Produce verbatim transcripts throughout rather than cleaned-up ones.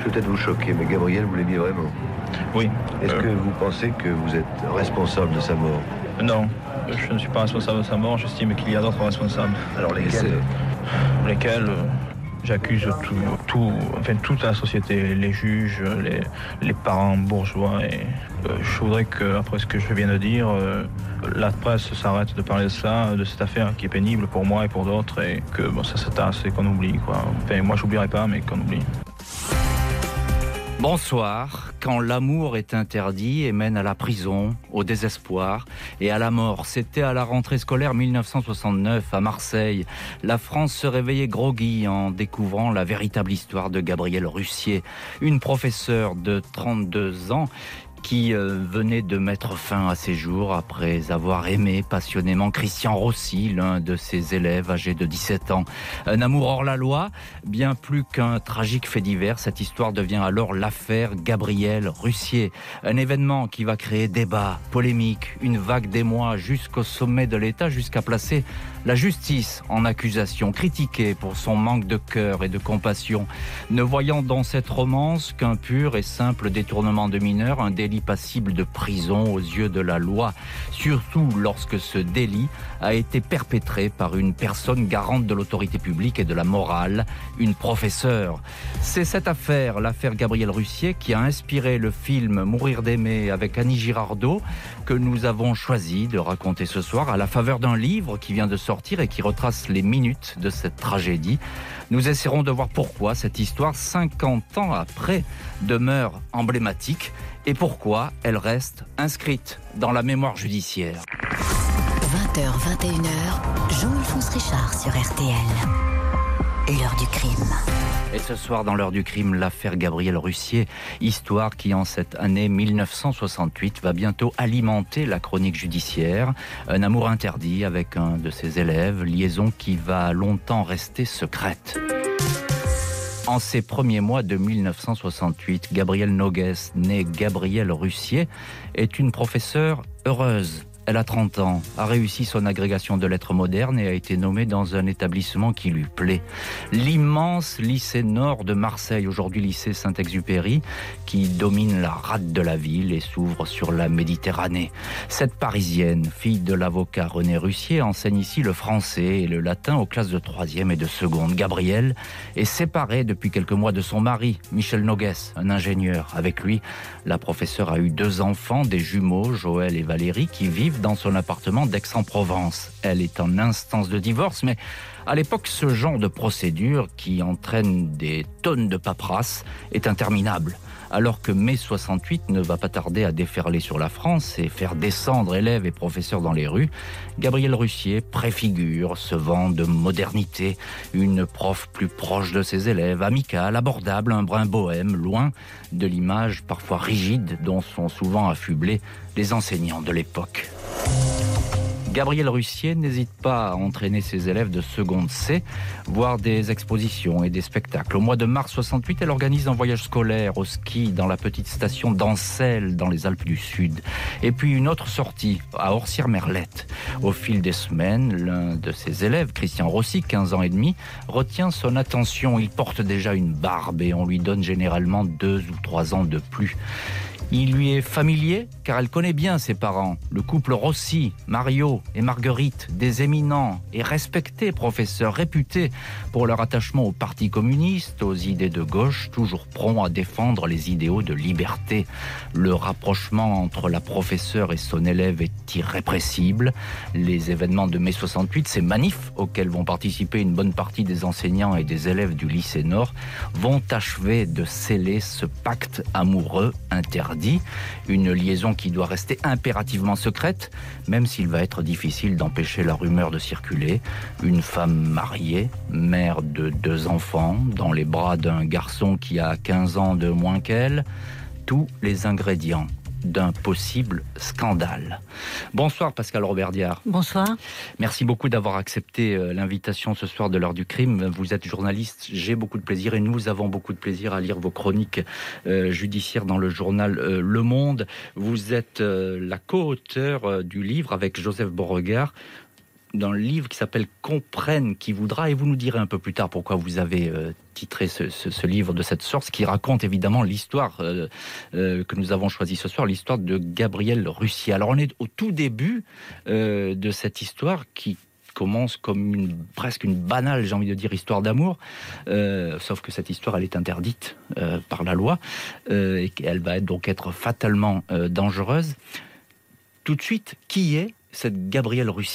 Je vais peut-être vous choquer, mais Gabriel vous l'aimez vraiment. Oui. Est-ce euh... que vous pensez que vous êtes responsable de sa mort? Non, je ne suis pas responsable de sa mort, j'estime qu'il y a d'autres responsables. Alors lesquels? Lesquels euh, j'accuse tout, tout, enfin, toute la société, les juges, les, les parents bourgeois. Et euh, je voudrais qu'après ce que je viens de dire, euh, la presse s'arrête de parler de ça, de cette affaire qui est pénible pour moi et pour d'autres, et que bon, ça se tasse et qu'on oublie, quoi. Enfin, moi, j'oublierai pas, mais qu'on oublie. Bonsoir. Quand l'amour est interdit et mène à la prison, au désespoir et à la mort. C'était à la rentrée scolaire mille neuf cent soixante-neuf à Marseille. La France se réveillait groggy en découvrant la véritable histoire de Gabrielle Russier, une professeure de trente-deux ans qui euh, venait de mettre fin à ses jours après avoir aimé passionnément Christian Rossi, l'un de ses élèves âgé de dix-sept ans. Un amour hors la loi, bien plus qu'un tragique fait divers, cette histoire devient alors l'affaire Gabrielle Russier. Un événement qui va créer débat, polémique, une vague d'émoi jusqu'au sommet de l'État, jusqu'à placer la justice en accusation, critiquée pour son manque de cœur et de compassion, ne voyant dans cette romance qu'un pur et simple détournement de mineur, un délit passible de prison aux yeux de la loi, surtout lorsque ce délit a été perpétré par une personne garante de l'autorité publique et de la morale, une professeure. C'est cette affaire, l'affaire Gabrielle Russier, qui a inspiré le film Mourir d'aimer avec Annie Girardot, que nous avons choisi de raconter ce soir à la faveur d'un livre qui vient de sortir et qui retrace les minutes de cette tragédie. Nous essaierons de voir pourquoi cette histoire, cinquante ans après, demeure emblématique et pourquoi elle reste inscrite dans la mémoire judiciaire. vingt heures vingt et une heures, Jean-Alphonse Richard sur R T L. L'heure du crime. Et ce soir, dans l'heure du crime, l'affaire Gabrielle Russier, histoire qui, en cette année mille neuf cent soixante-huit, va bientôt alimenter la chronique judiciaire. Un amour interdit avec un de ses élèves, liaison qui va longtemps rester secrète. En ces premiers mois de mille neuf cent soixante-huit, Gabrielle Nogues, née Gabrielle Russier, est une professeure heureuse. Elle a trente ans, a réussi son agrégation de lettres modernes et a été nommée dans un établissement qui lui plaît. L'immense lycée Nord de Marseille, aujourd'hui lycée Saint-Exupéry, qui domine la rade de la ville et s'ouvre sur la Méditerranée. Cette Parisienne, fille de l'avocat René Russier, enseigne ici le français et le latin aux classes de troisième et de seconde. Gabrielle est séparée depuis quelques mois de son mari, Michel Nogues, un ingénieur. Avec lui, la professeure a eu deux enfants, des jumeaux, Joël et Valérie, qui vivent dans son appartement d'Aix-en-Provence. Elle est en instance de divorce, mais à l'époque, ce genre de procédure qui entraîne des tonnes de paperasse est interminable. Alors que mai soixante-huit ne va pas tarder à déferler sur la France et faire descendre élèves et professeurs dans les rues, Gabrielle Russier préfigure ce vent de modernité, une prof plus proche de ses élèves, amicale, abordable, un brin bohème, loin de l'image parfois rigide dont sont souvent affublés les enseignants de l'époque. Gabrielle Russier n'hésite pas à entraîner ses élèves de seconde C, voir des expositions et des spectacles. Au mois de mars soixante-huit, elle organise un voyage scolaire au ski dans la petite station d'Ancelles, dans les Alpes du Sud. Et puis une autre sortie à Orsières-Merlette. Au fil des semaines, l'un de ses élèves, Christian Rossi, quinze ans et demi, retient son attention. Il porte déjà une barbe et on lui donne généralement deux ou trois ans de plus. Il lui est familier car elle connaît bien ses parents. Le couple Rossi, Mario et Marguerite, des éminents et respectés professeurs réputés pour leur attachement au Parti communiste, aux idées de gauche, toujours prompts à défendre les idéaux de liberté. Le rapprochement entre la professeure et son élève est irrépressible. Les événements de mai soixante-huit, ces manifs auxquels vont participer une bonne partie des enseignants et des élèves du lycée Nord, vont achever de sceller ce pacte amoureux interdit. Une liaison qui doit rester impérativement secrète, même s'il va être difficile d'empêcher la rumeur de circuler. Une femme mariée, mère de deux enfants, dans les bras d'un garçon qui a quinze ans de moins qu'elle, tous les ingrédients d'un possible scandale. Bonsoir Pascale Robert-Diard. Bonsoir. Merci beaucoup d'avoir accepté l'invitation ce soir de l'heure du crime. Vous êtes journaliste, j'ai beaucoup de plaisir et nous avons beaucoup de plaisir à lire vos chroniques euh, judiciaires dans le journal euh, Le Monde. Vous êtes euh, la co-auteure euh, du livre avec Joseph Beauregard, dans le livre qui s'appelle « Comprenne qui voudra », et vous nous direz un peu plus tard pourquoi vous avez euh, titré ce, ce, ce livre de cette sorte, qui raconte évidemment l'histoire euh, euh, que nous avons choisie ce soir, l'histoire de Gabriel Russier. Alors on est au tout début euh, de cette histoire qui commence comme une, presque une banale, j'ai envie de dire, histoire d'amour, euh, sauf que cette histoire, elle est interdite euh, par la loi, euh, et qu'elle va donc être fatalement euh, dangereuse. Tout de suite, qui est cette Gabrielle Russier ?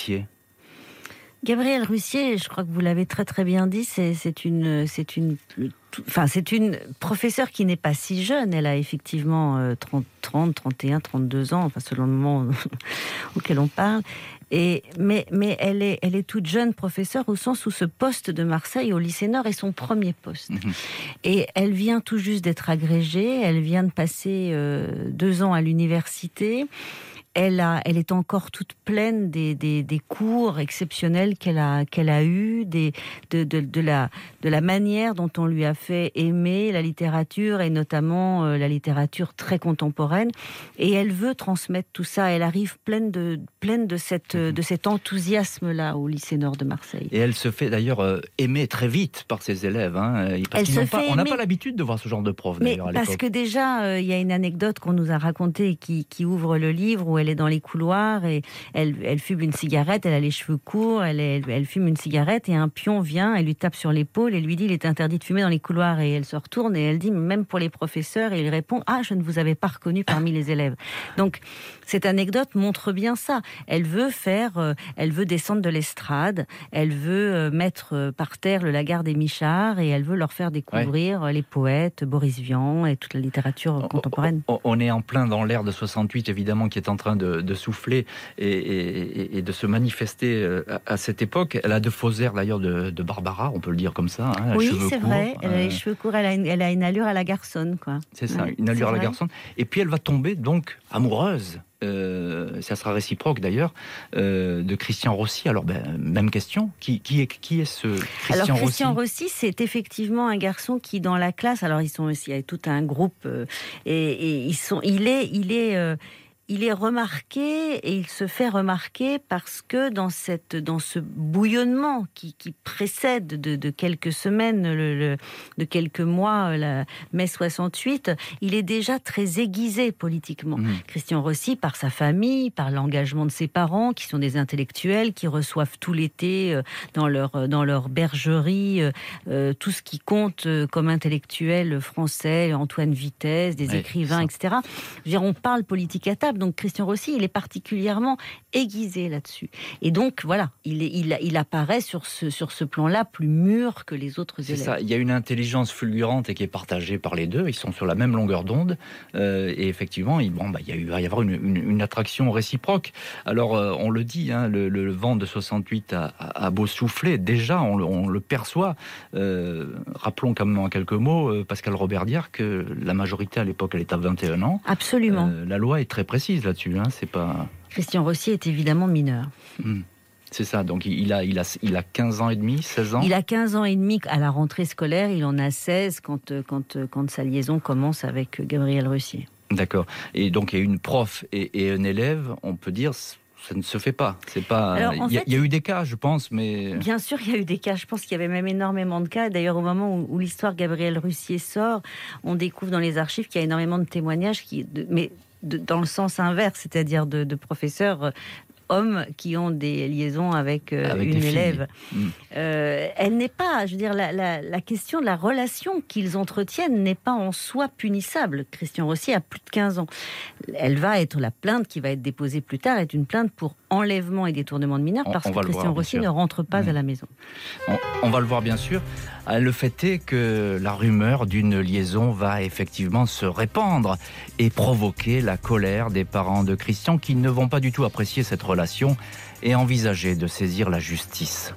Gabrielle Russier, je crois que vous l'avez très très bien dit, c'est, c'est une, c'est une, enfin c'est une professeure qui n'est pas si jeune. Elle a effectivement euh, trente, trente, trente et un, trente-deux ans, enfin selon le moment auquel on parle. Et, mais, mais elle est, elle est toute jeune professeure au sens où ce poste de Marseille au lycée Nord est son premier poste. Mmh. Et elle vient tout juste d'être agrégée, elle vient de passer euh, deux ans à l'université. Elle, a, elle est encore toute pleine des, des, des cours exceptionnels qu'elle a, qu'elle a eus, des, de, de, de, la, de la manière dont on lui a fait aimer la littérature, et notamment euh, la littérature très contemporaine. Et elle veut transmettre tout ça. Elle arrive pleine de, pleine de, cette, de cet enthousiasme-là au lycée Nord de Marseille. Et elle se fait d'ailleurs euh, aimer très vite par ses élèves. Hein, parce elle se fait pas, on n'a pas l'habitude de voir ce genre de prof, mais d'ailleurs, à parce l'époque. que déjà, il euh, y a une anecdote qu'on nous a racontée qui, qui ouvre le livre, où elle est dans les couloirs et elle, elle fume une cigarette, elle a les cheveux courts, elle, elle, elle fume une cigarette et un pion vient, elle lui tape sur l'épaule et lui dit il est interdit de fumer dans les couloirs, et elle se retourne et elle dit même pour les professeurs, et il répond ah je ne vous avais pas reconnu parmi les élèves. Donc cette anecdote montre bien ça. Elle veut faire, euh, elle veut descendre de l'estrade, elle veut euh, mettre euh, par terre le Lagarde et Michard, et elle veut leur faire découvrir ouais. les poètes, Boris Vian et toute la littérature contemporaine. On, on est en plein dans l'ère de soixante-huit évidemment, qui est en train de, de souffler et, et, et de se manifester à, à cette époque. Elle a de faux airs d'ailleurs de, de Barbara, on peut le dire comme ça. Hein, oui, c'est courts, vrai. Elle euh... a les cheveux courts, elle a une, elle a une allure à la garçonne, quoi. C'est ça, ouais, une allure à la garçonne. Et puis elle va tomber donc amoureuse. Euh, ça sera réciproque d'ailleurs, euh, de Christian Rossi. Alors, ben, même question, qui, qui, est, qui est ce Christian Rossi ? Alors, Christian Rossi, c'est effectivement un garçon qui, dans la classe, alors ils sont aussi, il y a tout un groupe, euh, et, et ils sont, il est, il est, euh, il est remarqué, et il se fait remarquer parce que dans, cette, dans ce bouillonnement qui, qui précède de, de quelques semaines, le, le, de quelques mois, la mai soixante-huit, il est déjà très aiguisé politiquement. Mmh. Christian Rossi, par sa famille, par l'engagement de ses parents, qui sont des intellectuels, qui reçoivent tout l'été dans leur, dans leur bergerie euh, tout ce qui compte comme intellectuel français, Antoine Vitesse, des oui, écrivains, ça. et cetera. Je veux dire, on parle politique à table. Donc Christian Rossi, il est particulièrement aiguisé là-dessus. Et donc, voilà, il, est, il, il apparaît sur ce, sur ce plan-là plus mûr que les autres C'est élèves. Ça. Il y a une intelligence fulgurante et qui est partagée par les deux. Ils sont sur la même longueur d'onde. Euh, et effectivement, il, bon, bah, il, y a, il va y avoir une, une, une attraction réciproque. Alors, euh, on le dit, hein, le, le vent de soixante-huit a, a, a beau souffler. Déjà, on, on le perçoit. Euh, rappelons quand même en quelques mots, euh, Pascal Roberdière, que la majorité à l'époque, elle est à vingt et un ans. Absolument. Euh, la loi est très précise là-dessus, hein, c'est pas... Christian Rossi est évidemment mineur. Mmh. C'est ça, donc il a, il, a, il a quinze ans et demi, seize ans. Il a quinze ans et demi à la rentrée scolaire, il en a seize quand, quand, quand sa liaison commence avec Gabriel Russier. D'accord, et donc il y a une prof et, et un élève, on peut dire... Ça ne se fait pas. C'est pas. Alors, il, y a, fait, il y a eu des cas, je pense, mais bien sûr, il y a eu des cas. Je pense qu'il y avait même énormément de cas. D'ailleurs, au moment où, où l'histoire Gabriel Russier sort, on découvre dans les archives qu'il y a énormément de témoignages, qui, de, mais de, dans le sens inverse, c'est-à-dire de, de professeurs hommes qui ont des liaisons avec, euh, avec une élève. Mmh. Euh, elle n'est pas, je veux dire, la, la, la question de la relation qu'ils entretiennent n'est pas en soi punissable. Christian Rossi a plus de quinze ans. Elle va être, la plainte qui va être déposée plus tard est une plainte pour enlèvement et détournement de mineurs, on, parce on que Christian voir, Rossi ne rentre pas mmh. à la maison. On, on va le voir bien sûr. Le fait est que la rumeur d'une liaison va effectivement se répandre et provoquer la colère des parents de Christian, qui ne vont pas du tout apprécier cette relation et envisager de saisir la justice.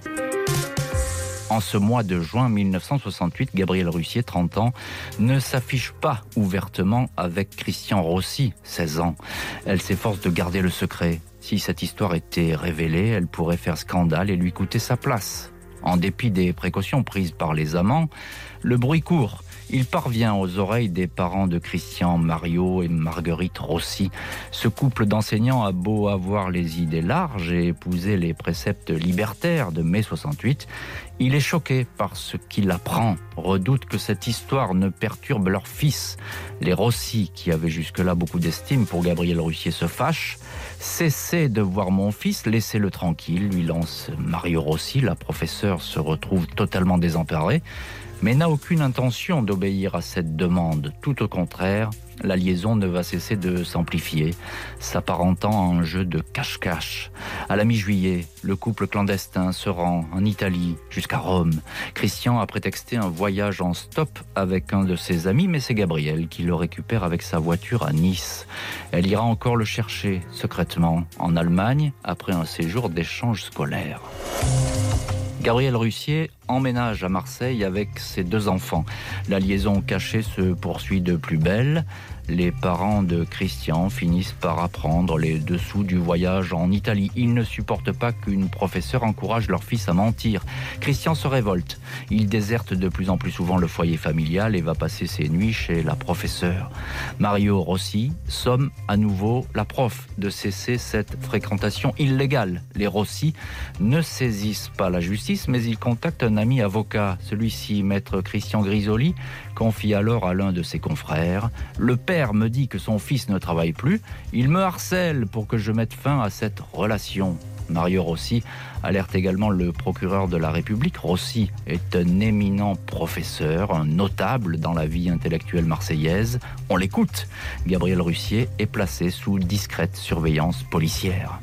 En ce mois de juin mille neuf cent soixante-huit, Gabrielle Russier, trente ans, ne s'affiche pas ouvertement avec Christian Rossi, seize ans. Elle s'efforce de garder le secret. Si cette histoire était révélée, elle pourrait faire scandale et lui coûter sa place. En dépit des précautions prises par les amants, Le bruit court. Il parvient aux oreilles des parents de Christian, Mario et Marguerite Rossi. Ce couple d'enseignants a beau avoir les idées larges et épouser les préceptes libertaires de mai soixante-huit, il est choqué par ce qu'il apprend, redoute que cette histoire ne perturbe leur fils. Les Rossi, qui avaient jusque-là beaucoup d'estime pour Gabriel Russier, se fâchent. « Cessez de voir mon fils, laissez-le tranquille », lui lance Mario Rossi. La professeure se retrouve totalement désemparée, mais n'a aucune intention d'obéir à cette demande. Tout au contraire, la liaison ne va cesser de s'amplifier, s'apparentant à un jeu de cache-cache. À la mi-juillet, le couple clandestin se rend en Italie, jusqu'à Rome. Christian a prétexté un voyage en stop avec un de ses amis, mais c'est Gabrielle qui le récupère avec sa voiture à Nice. Elle ira encore le chercher, secrètement, en Allemagne, après un séjour d'échange scolaire. Gabriel Russier emménage à Marseille avec ses deux enfants. La liaison cachée se poursuit de plus belle. Les parents de Christian finissent par apprendre les dessous du voyage en Italie. Ils ne supportent pas qu'une professeure encourage leur fils à mentir. Christian se révolte. Il déserte de plus en plus souvent le foyer familial et va passer ses nuits chez la professeure. Mario Rossi somme à nouveau la prof de cesser cette fréquentation illégale. Les Rossi ne saisissent pas la justice, mais ils contactent un ami avocat. Celui-ci, maître Christian Grisoli, confie alors à l'un de ses confrères: « Le père me dit que son fils ne travaille plus. Il me harcèle pour que je mette fin à cette relation. » Mario Rossi alerte également le procureur de la République. Rossi est un éminent professeur, un notable dans la vie intellectuelle marseillaise. On l'écoute. Gabriel Russier est placé sous discrète surveillance policière.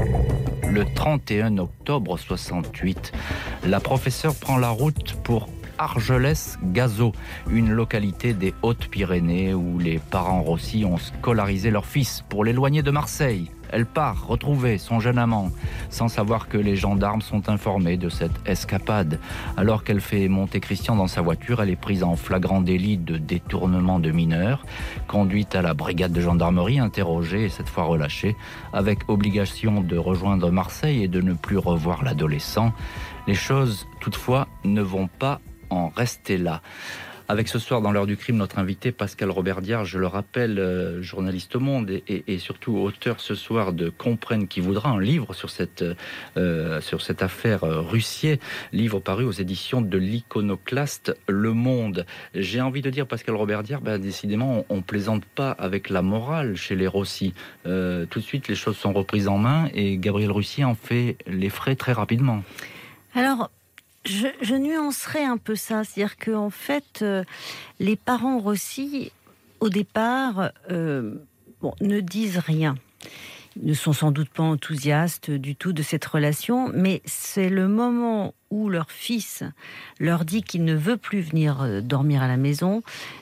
Le trente et un octobre soixante-huit, la professeure prend la route pour Argelès-Gazeau, une localité des Hautes-Pyrénées où les parents Rossi ont scolarisé leur fils pour l'éloigner de Marseille. Elle part retrouver son jeune amant, sans savoir que les gendarmes sont informés de cette escapade. Alors qu'elle fait monter Christian dans sa voiture, elle est prise en flagrant délit de détournement de mineurs, conduite à la brigade de gendarmerie, interrogée et cette fois relâchée, avec obligation de rejoindre Marseille et de ne plus revoir l'adolescent. Les choses, toutefois, ne vont pas en rester là. Avec ce soir, dans l'heure du crime, notre invité Pascal Robert-Diard, je le rappelle, euh, journaliste au Monde et, et, et surtout auteur ce soir de Comprenne qui voudra, un livre sur cette, euh, sur cette affaire euh, Russier, livre paru aux éditions de l'Iconoclaste Le Monde. J'ai envie de dire, Pascal Robert-Diard, ben, décidément, on ne plaisante pas avec la morale chez les Rossi. Euh, tout de suite, les choses sont reprises en main et Gabriel Russier en fait les frais très rapidement. Alors, Je, je nuancerais un peu ça, c'est-à-dire qu'en fait, euh, les parents Rossi, au départ, euh, bon, ne disent rien. Ils ne sont sans doute pas enthousiastes du tout de cette relation, mais c'est le moment où leur fils leur dit qu'il ne veut plus venir dormir à la maison.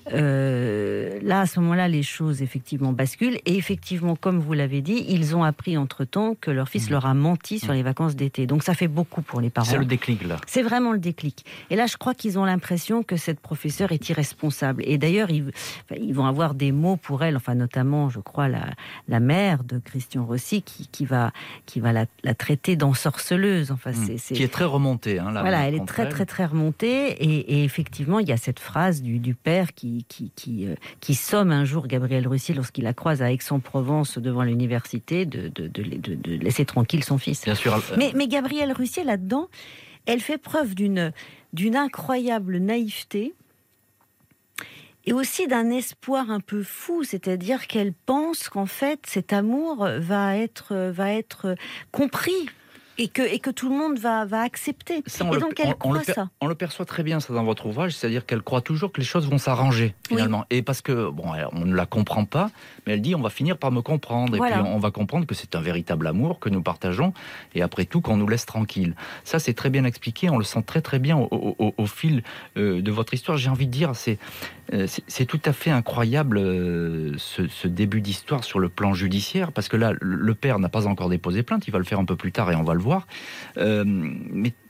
Euh, là, à ce moment-là, les choses effectivement basculent. Et effectivement, comme vous l'avez dit, ils ont appris entre-temps que leur fils mmh. leur a menti sur les vacances d'été. Donc ça fait beaucoup pour les parents. C'est le déclic, là. C'est vraiment le déclic. Et là, je crois qu'ils ont l'impression que cette professeure est irresponsable. Et d'ailleurs, ils, ils vont avoir des mots pour elle, enfin notamment, je crois, la, la mère de Christian Rossi, qui, qui va, qui va la, la traiter d'ensorceleuse. Enfin, mmh. c'est, c'est... Qui est très remontée. Hein, voilà, elle est très, elle. très, très remontée. Et, et effectivement, il y a cette phrase du, du père qui, qui, qui, euh, qui somme un jour Gabriel Russier, lorsqu'il la croise à Aix-en-Provence devant l'université, de, de, de, de, de laisser tranquille son fils. Bien sûr. Euh... Mais, mais Gabriel Russier, là-dedans, elle fait preuve d'une, d'une incroyable naïveté et aussi d'un espoir un peu fou, c'est-à-dire qu'elle pense qu'en fait, cet amour va être, va être compris. Et que, et que tout le monde va, va accepter. Ça, et donc, le, elle on, croit on le, ça. On le perçoit très bien, ça, dans votre ouvrage, c'est-à-dire qu'elle croit toujours que les choses vont s'arranger, finalement. Oui. Et parce que, bon, on ne la comprend pas, mais elle dit, on va finir par me comprendre. Voilà. Et puis, on va comprendre que c'est un véritable amour que nous partageons, et après tout, qu'on nous laisse tranquille. Ça, c'est très bien expliqué, on le sent très, très bien au, au, au fil euh, de votre histoire. J'ai envie de dire, c'est, euh, c'est, c'est tout à fait incroyable, euh, ce, ce début d'histoire sur le plan judiciaire, parce que là, le père n'a pas encore déposé plainte, il va le faire un peu plus tard, et on va le voir. Euh, mais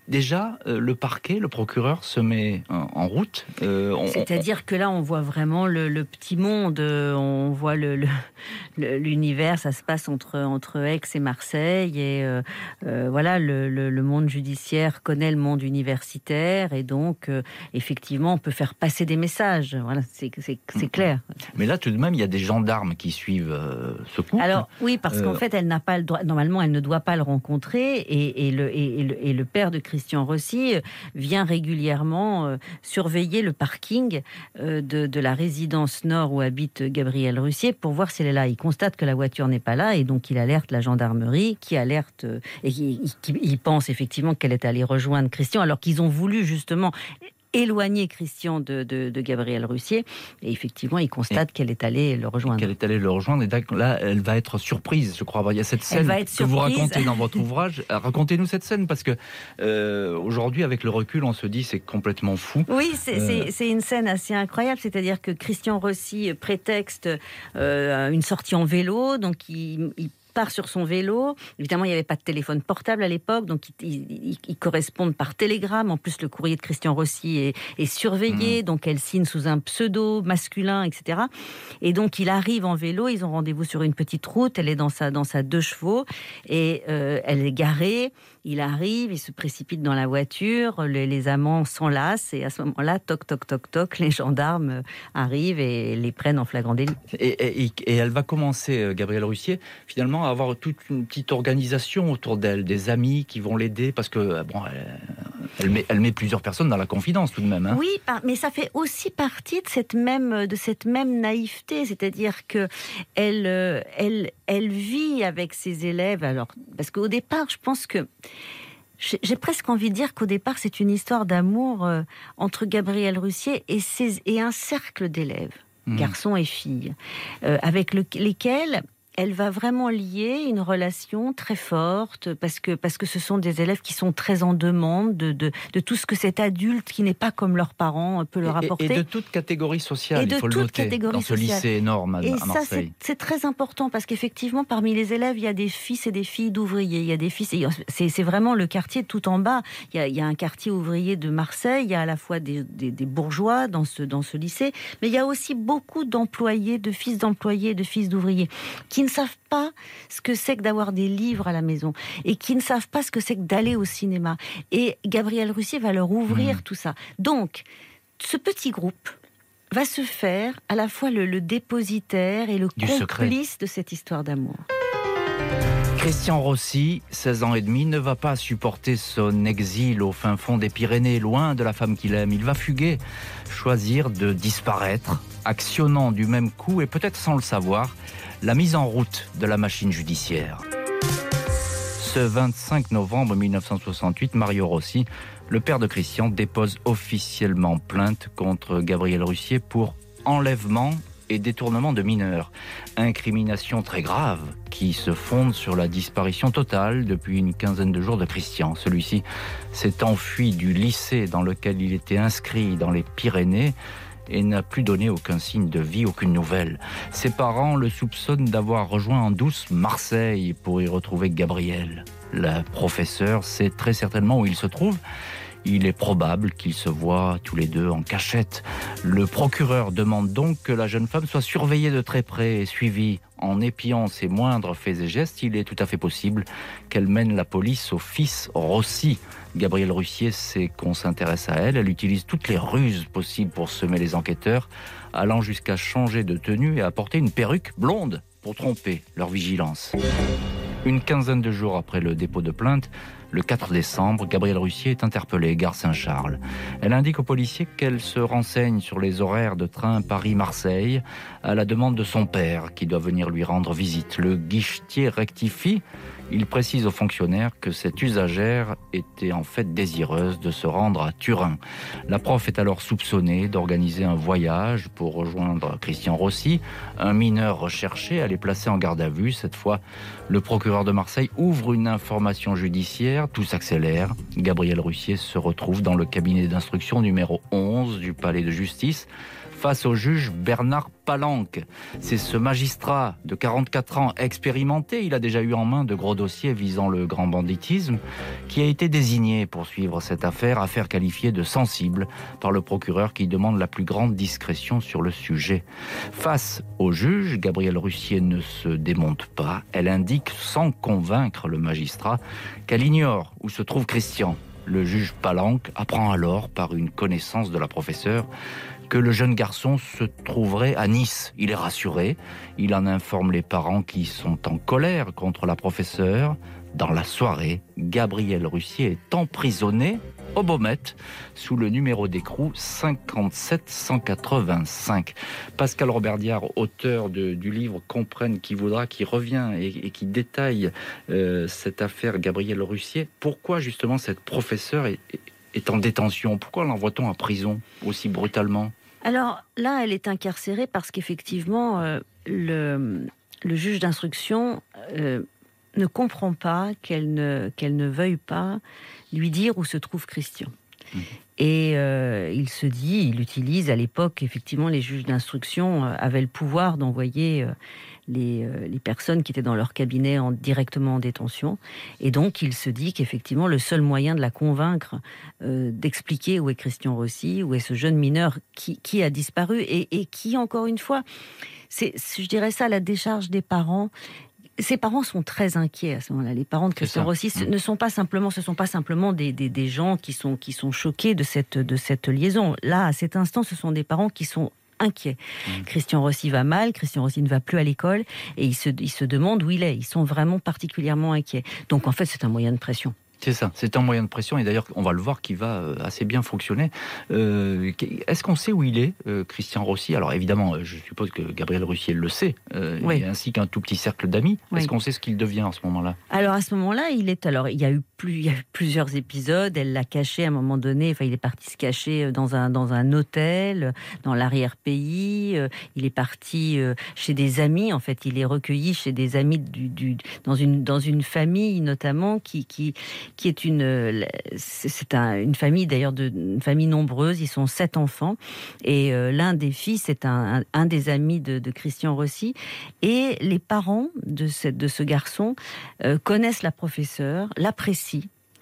déjà, euh, le parquet, le procureur se met en, en route. Euh, on, C'est-à-dire on... que là, on voit vraiment le, le petit monde, on voit le, le, le, l'univers, ça se passe entre, entre Aix et Marseille, et euh, euh, voilà, le, le, le monde judiciaire connaît le monde universitaire, et donc, euh, effectivement, on peut faire passer des messages. Voilà, c'est, c'est, c'est clair. Mais là, tout de même, il y a des gendarmes qui suivent euh, ce couple. Alors, oui, parce euh... qu'en fait, elle n'a pas le droit, normalement, elle ne doit pas le rencontrer, et, et, le, et, et, le, et le père de Christian Rossi vient régulièrement euh, surveiller le parking euh, de, de la résidence nord où habite Gabrielle Russier pour voir si elle est là. Il constate que la voiture n'est pas là et donc il alerte la gendarmerie qui alerte euh, et qui, qui, qui pense effectivement qu'elle est allée rejoindre Christian alors qu'ils ont voulu justement éloigner Christian de, de, de Gabrielle Russier, et effectivement, il constate et qu'elle est allée le rejoindre. Qu'elle est allée le rejoindre, et là, elle va être surprise, je crois. Il y a cette scène que surprise. Vous racontez dans votre ouvrage. Racontez-nous cette scène, parce que euh, aujourd'hui, avec le recul, on se dit c'est complètement fou. Oui, c'est, euh... c'est, c'est une scène assez incroyable, c'est-à-dire que Christian Rossi prétexte euh, une sortie en vélo, donc il, il part sur son vélo. Évidemment, il n'y avait pas de téléphone portable à l'époque, donc ils, ils, ils correspondent par télégramme. En plus, le courrier de Christian Rossi est, est surveillé, mmh. donc elle signe sous un pseudo masculin, et cetera. Et donc, il arrive en vélo, ils ont rendez-vous sur une petite route, elle est dans sa, dans sa deux chevaux, et euh, elle est garée. Il arrive, il se précipite dans la voiture, les, les amants s'enlacent, et à ce moment-là, toc, toc, toc, toc, les gendarmes arrivent et les prennent en flagrant délit. Et, et, et elle va commencer, Gabrielle Russier, finalement, à avoir toute une petite organisation autour d'elle, des amis qui vont l'aider, parce que, bon, elle, elle, met, elle met plusieurs personnes dans la confidence tout de même. Hein. Oui, mais ça fait aussi partie de cette même, de cette même naïveté, c'est-à-dire que elle, elle, elle vit avec ses élèves, alors, parce qu'au départ, je pense que j'ai presque envie de dire qu'au départ, c'est une histoire d'amour euh, entre Gabrielle Russier et, ses, et un cercle d'élèves, mmh. garçons et filles, euh, avec le, lesquels elle va vraiment lier une relation très forte, parce que, parce que ce sont des élèves qui sont très en demande de, de, de tout ce que cet adulte qui n'est pas comme leurs parents peut leur apporter. Et, et de toute catégorie sociale, il faut le noter, dans ce lycée énorme à, et à Marseille. Ça, c'est, c'est très important, parce qu'effectivement, parmi les élèves, il y a des fils et des filles d'ouvriers. Il y a des fils, c'est, c'est vraiment le quartier tout en bas. Il y a, il y a un quartier ouvrier de Marseille, il y a à la fois des, des, des bourgeois dans ce, dans ce lycée, mais il y a aussi beaucoup d'employés, de fils d'employés, de fils d'ouvriers, qui ne savent pas ce que c'est que d'avoir des livres à la maison et qui ne savent pas ce que c'est que d'aller au cinéma. Et Gabrielle Russier va leur ouvrir mmh. tout ça. Donc, ce petit groupe va se faire à la fois le, le dépositaire et le du complice secret. De cette histoire d'amour. Christian Rossi, seize ans et demi, ne va pas supporter son exil au fin fond des Pyrénées, loin de la femme qu'il aime. Il va fuguer, choisir de disparaître, actionnant du même coup, et peut-être sans le savoir, la mise en route de la machine judiciaire. Ce vingt-cinq novembre mille neuf cent soixante-huit, Mario Rossi, le père de Christian, dépose officiellement plainte contre Gabrielle Russier pour enlèvement et détournement de mineurs. Incrimination très grave qui se fonde sur la disparition totale depuis une quinzaine de jours de Christian. Celui-ci s'est enfui du lycée dans lequel il était inscrit dans les Pyrénées et n'a plus donné aucun signe de vie, aucune nouvelle. Ses parents le soupçonnent d'avoir rejoint en douce Marseille pour y retrouver Gabrielle. La professeure sait très certainement où il se trouve. Il est probable qu'ils se voient tous les deux en cachette. Le procureur demande donc que la jeune femme soit surveillée de très près et suivie. En épiant ses moindres faits et gestes, il est tout à fait possible qu'elle mène la police au fils Rossi. Gabrielle Russier sait qu'on s'intéresse à elle. Elle utilise toutes les ruses possibles pour semer les enquêteurs, allant jusqu'à changer de tenue et à porter une perruque blonde pour tromper leur vigilance. Une quinzaine de jours après le dépôt de plainte, le quatre décembre, Gabrielle Russier est interpellée, gare Saint-Charles. Elle indique aux policiers qu'elle se renseigne sur les horaires de train Paris-Marseille à la demande de son père, qui doit venir lui rendre visite. Le guichetier rectifie. Il précise aux fonctionnaires que cette usagère était en fait désireuse de se rendre à Turin. La prof est alors soupçonnée d'organiser un voyage pour rejoindre Christian Rossi. Un mineur recherché, elle est placée en garde à vue. Cette fois, le procureur de Marseille ouvre une information judiciaire. Tout s'accélère. Gabrielle Russier se retrouve dans le cabinet d'instruction numéro onze du palais de justice, face au juge Bernard Palanque. C'est ce magistrat de quarante-quatre ans expérimenté, il a déjà eu en main de gros dossiers visant le grand banditisme, qui a été désigné pour suivre cette affaire, affaire qualifiée de sensible par le procureur qui demande la plus grande discrétion sur le sujet. Face au juge, Gabrielle Russier ne se démonte pas. Elle indique, sans convaincre le magistrat, qu'elle ignore où se trouve Christian. Le juge Palanque apprend alors, par une connaissance de la professeure, que le jeune garçon se trouverait à Nice. Il est rassuré, il en informe les parents qui sont en colère contre la professeure. Dans la soirée, Gabrielle Russier est emprisonnée au Baumette, sous le numéro d'écrou cinquante-sept cent quatre-vingt-cinq. Pascal Robert-Diard, auteur de, du livre « Comprenne qui voudra », qui revient et, et qui détaille euh, cette affaire Gabrielle Russier. Pourquoi justement cette professeure est, est en détention? Pourquoi l'envoie-t-on en prison aussi brutalement? Alors là, elle est incarcérée parce qu'effectivement, euh, le, le juge d'instruction euh, ne comprend pas qu'elle ne, qu'elle ne veuille pas lui dire où se trouve Christian. Mmh. Et euh, il se dit, il utilise à l'époque, effectivement, les juges d'instruction euh, avaient le pouvoir d'envoyer euh, les, euh, les personnes qui étaient dans leur cabinet en, directement en détention. Et donc, il se dit qu'effectivement, le seul moyen de la convaincre euh, d'expliquer où est Christian Rossi, où est ce jeune mineur qui, qui a disparu et, et qui, encore une fois, c'est, je dirais ça, la décharge des parents. Ses parents sont très inquiets à ce moment-là. Les parents de Christian Rossi mmh. ne sont pas simplement, ce sont pas simplement des, des, des gens qui sont, qui sont choqués de cette, de cette liaison. Là, à cet instant, ce sont des parents qui sont inquiets. Mmh. Christian Rossi va mal, Christian Rossi ne va plus à l'école et ils se, ils se demandent où il est. Ils sont vraiment particulièrement inquiets. Donc en fait, c'est un moyen de pression. C'est ça, c'est un moyen de pression et d'ailleurs on va le voir qui va assez bien fonctionner. Euh, est-ce qu'on sait où il est, euh, Christian Rossi? Alors évidemment, je suppose que Gabrielle Russier le sait, euh, oui. ainsi qu'un tout petit cercle d'amis. Oui. Est-ce qu'on sait ce qu'il devient à ce moment-là? Alors à ce moment-là, il est alors il y a eu plus, il y a eu plusieurs épisodes. Elle l'a caché à un moment donné. Enfin, il est parti se cacher dans un dans un hôtel dans l'arrière-pays. Il est parti chez des amis. En fait, il est recueilli chez des amis du, du dans une dans une famille notamment qui qui qui est une, c'est un, une famille d'ailleurs de, une famille nombreuse. Ils sont sept enfants et euh, l'un des fils est un, un, un des amis de, de Christian Rossi et les parents de, cette, de ce garçon euh, connaissent la professeure, l'apprécient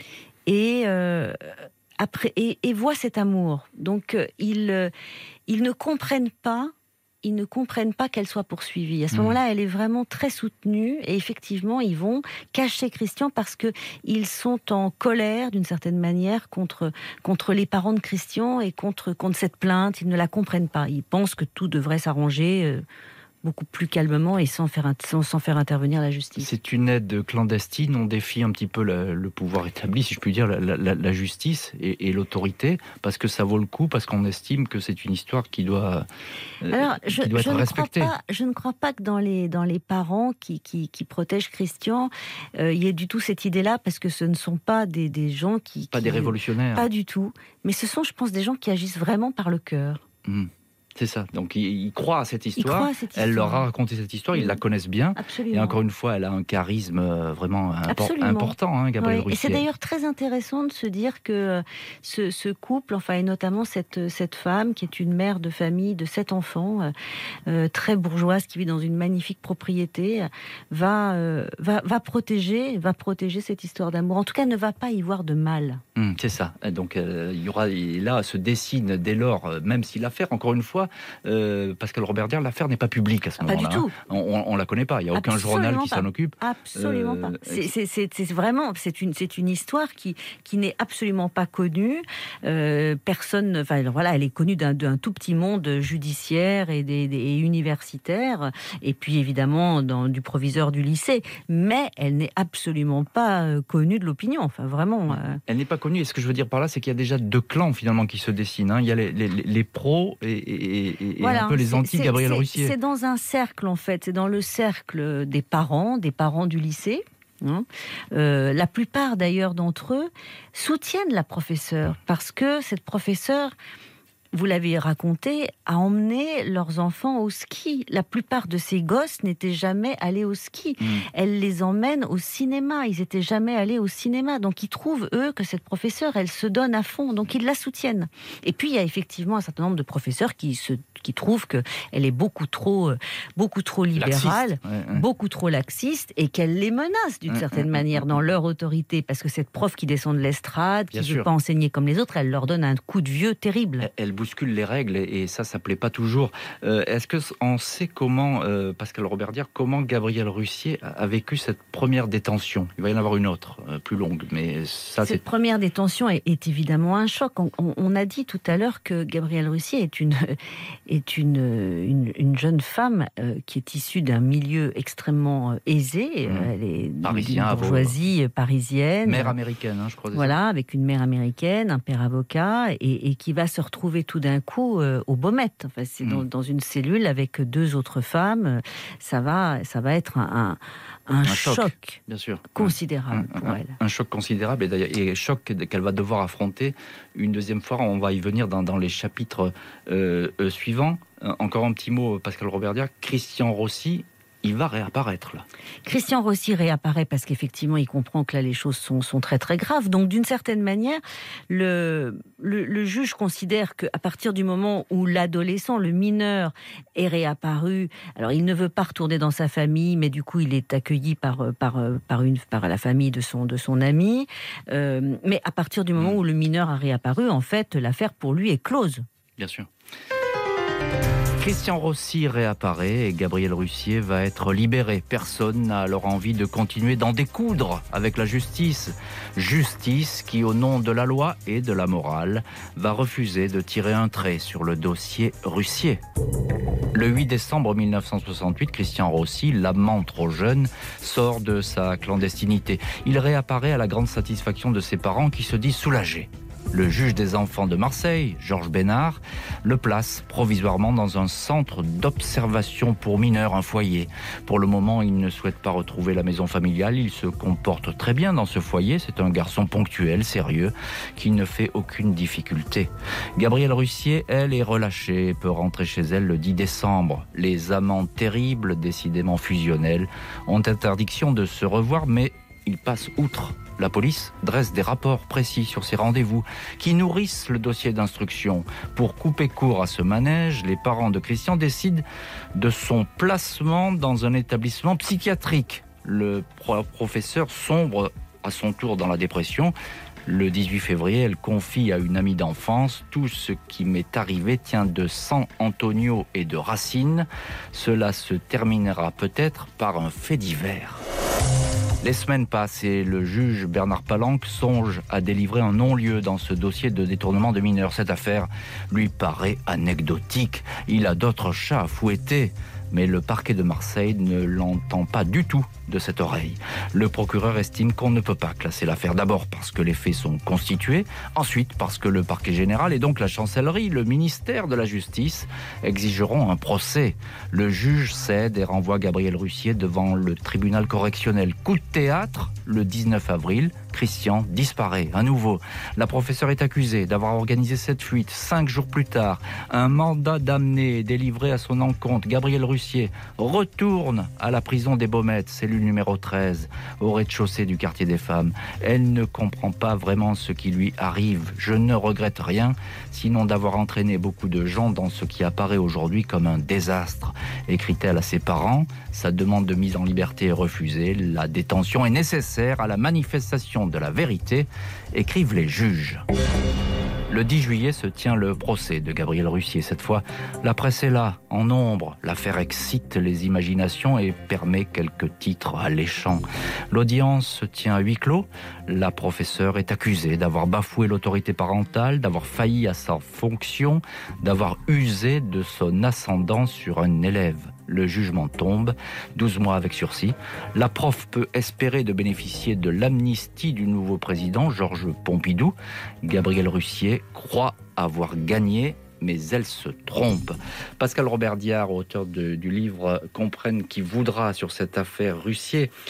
et euh, après et, et voient cet amour. Donc euh, ils euh, ils ne comprennent pas. Ils ne comprennent pas qu'elle soit poursuivie. À ce mmh. moment-là, elle est vraiment très soutenue et effectivement, ils vont cacher Christian parce que ils sont en colère d'une certaine manière contre contre les parents de Christian et contre contre cette plainte. Ils ne la comprennent pas. Ils pensent que tout devrait s'arranger euh, beaucoup plus calmement et sans faire, sans, sans faire intervenir la justice. C'est une aide clandestine, on défie un petit peu la, le pouvoir établi, si je puis dire, la, la, la justice et, et l'autorité, parce que ça vaut le coup, parce qu'on estime que c'est une histoire qui doit, Alors, qui je, doit être je respectée. Ne crois pas, je ne crois pas que dans les, dans les parents qui, qui, qui protègent Christian, euh, il y ait du tout cette idée-là, parce que ce ne sont pas des, des gens qui... Pas qui, des révolutionnaires. Pas du tout, mais ce sont, je pense, des gens qui agissent vraiment par le cœur. Mmh. C'est ça. Donc, ils, ils croient à cette histoire. À cette histoire. Elle leur a raconté cette histoire. Ils mmh. la connaissent bien. Absolument. Et encore une fois, elle a un charisme vraiment impor- important, hein, Gabrielle oui. Russier. Et c'est d'ailleurs très intéressant de se dire que ce, ce couple, enfin, et notamment cette, cette femme qui est une mère de famille de sept enfants, euh, très bourgeoise, qui vit dans une magnifique propriété, va, euh, va, va protéger, va protéger cette histoire d'amour. En tout cas, ne va pas y voir de mal. Mmh, c'est ça. Donc, euh, il y aura là se dessine dès lors, même si l'affaire, encore une fois, Euh, Pascal Robert-Diard, l'affaire n'est pas publique à ce moment-là. Pas du tout. Hein. On, on la connaît pas. Il y a aucun Absolument journal qui pas. s'en occupe. Absolument euh, pas. C'est, c'est, c'est, c'est vraiment, c'est une, c'est une histoire qui, qui n'est absolument pas connue. Euh, personne, enfin voilà, elle est connue d'un, d'un tout petit monde judiciaire et, des, des, et universitaire, et puis évidemment dans, du proviseur du lycée. Mais elle n'est absolument pas connue de l'opinion. Enfin vraiment. Euh... Elle n'est pas connue. Et ce que je veux dire par là, c'est qu'il y a déjà deux clans finalement qui se dessinent. Hein. Il y a les, les, les pros et, et, et voilà, un peu les anti-Gabrielle Russier. C'est dans un cercle, en fait. C'est dans le cercle des parents, des parents du lycée. Hein. Euh, la plupart, d'ailleurs, d'entre eux soutiennent la professeure parce que cette professeure vous l'avez raconté, à emmener leurs enfants au ski. La plupart de ces gosses n'étaient jamais allés au ski. Mmh. Elle les emmène au cinéma. Ils n'étaient jamais allés au cinéma. Donc ils trouvent, eux, que cette professeure, elle se donne à fond. Donc ils la soutiennent. Et puis il y a effectivement un certain nombre de professeurs qui, se, qui trouvent qu'elle est beaucoup trop, beaucoup trop libérale, ouais, ouais. beaucoup trop laxiste, et qu'elle les menace d'une ouais, certaine ouais, manière ouais, dans leur autorité. Parce que cette prof qui descend de l'estrade, qui ne veut pas enseigner comme les autres, elle leur donne un coup de vieux terrible. Elle, elle bouscule les règles et ça, ça plaît pas toujours. Euh, est-ce qu'on sait comment, euh, Pascal Roberdière, comment Gabriel Russier a vécu cette première détention ? Il va y en avoir une autre, euh, plus longue, mais ça, cette c'est... première détention est, est évidemment un choc. On, on, on a dit tout à l'heure que Gabriel Russier est une, est une, une, une jeune femme euh, qui est issue d'un milieu extrêmement aisé. Mmh. Elle est Parisien, d'une bourgeoisie parisienne. Mère américaine, hein, je crois. Voilà, avec une mère américaine, un père avocat, et, et qui va se retrouver tout d'un coup euh, au Baumette. Enfin, c'est mmh. dans, dans une cellule avec deux autres femmes. Ça va, ça va être un, un, un, un choc, choc bien sûr. considérable un, pour un, elle. Un choc considérable, et d'ailleurs, et choc qu'elle va devoir affronter une deuxième fois. On va y venir dans, dans les chapitres euh, euh, suivants. Encore un petit mot, Pascal Roberdière. Christian Rossi, il va réapparaître là. Christian Rossi réapparaît parce qu'effectivement, il comprend que là, les choses sont, sont très très graves. Donc, d'une certaine manière, le, le, le juge considère qu'à partir du moment où l'adolescent, le mineur, est réapparu, alors il ne veut pas retourner dans sa famille, mais du coup, il est accueilli par, par, par, une, par la famille de son, de son ami. Euh, mais à partir du moment où le mineur a réapparu, en fait, l'affaire pour lui est close. Bien sûr. Christian Rossi réapparaît et Gabriel Russier va être libéré. Personne n'a alors envie de continuer d'en découdre avec la justice. Justice qui, au nom de la loi et de la morale, va refuser de tirer un trait sur le dossier Russier. Le huit décembre mille neuf cent soixante-huit, Christian Rossi, l'amant trop jeune, sort de sa clandestinité. Il réapparaît à la grande satisfaction de ses parents qui se disent soulagés. Le juge des enfants de Marseille, Georges Bénard, le place provisoirement dans un centre d'observation pour mineurs, un foyer. Pour le moment, il ne souhaite pas retrouver la maison familiale. Il se comporte très bien dans ce foyer. C'est un garçon ponctuel, sérieux, qui ne fait aucune difficulté. Gabrielle Russier, elle, est relâchée et peut rentrer chez elle le dix décembre. Les amants terribles, décidément fusionnels, ont interdiction de se revoir, mais ils passent outre. La police dresse des rapports précis sur ces rendez-vous qui nourrissent le dossier d'instruction. Pour couper court à ce manège, les parents de Christian décident de son placement dans un établissement psychiatrique. Le pro- professeur sombre à son tour dans la dépression. Le dix-huit février, elle confie à une amie d'enfance « Tout ce qui m'est arrivé tient de San Antonio et de Racine. Cela se terminera peut-être par un fait divers. » Les semaines passent et le juge Bernard Palanque songe à délivrer un non-lieu dans ce dossier de détournement de mineurs. Cette affaire lui paraît anecdotique. Il a d'autres chats à fouetter. Mais le parquet de Marseille ne l'entend pas du tout de cette oreille. Le procureur estime qu'on ne peut pas classer l'affaire. D'abord parce que les faits sont constitués, ensuite parce que le parquet général et donc la chancellerie, le ministère de la Justice, exigeront un procès. Le juge cède et renvoie Gabriel Russier devant le tribunal correctionnel. Coup de théâtre, le dix-neuf avril, Christian disparaît à nouveau. La professeure est accusée d'avoir organisé cette fuite. Cinq jours plus tard, un mandat d'amener est délivré à son encontre. Gabriel Russier retourne à la prison des Baumettes, cellule numéro treize, au rez-de-chaussée du quartier des femmes. Elle ne comprend pas vraiment ce qui lui arrive. Je ne regrette rien, sinon d'avoir entraîné beaucoup de gens dans ce qui apparaît aujourd'hui comme un désastre. Écrit-elle à ses parents, sa demande de mise en liberté est refusée. La détention est nécessaire à la manifestation de la vérité, écrivent les juges. Le dix juillet se tient le procès de Gabriel Russier. Cette fois, la presse est là, en nombre. L'affaire excite les imaginations et permet quelques titres alléchants. L'audience se tient à huis clos. La professeure est accusée d'avoir bafoué l'autorité parentale, d'avoir failli à sa fonction, d'avoir usé de son ascendant sur un élève. Le jugement tombe, douze mois avec sursis. La prof peut espérer de bénéficier de l'amnistie du nouveau président, Georges Pompidou. Gabriel Russier croit avoir gagné, mais elle se trompe. Pascal Roberdière, auteur de, du livre « Comprenne qui voudra » sur cette affaire Russier,